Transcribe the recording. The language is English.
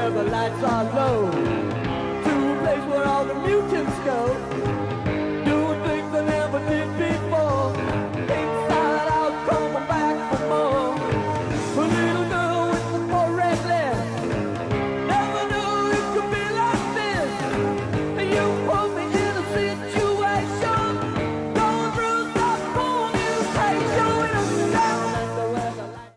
where the lights are low, to a place where all the mutants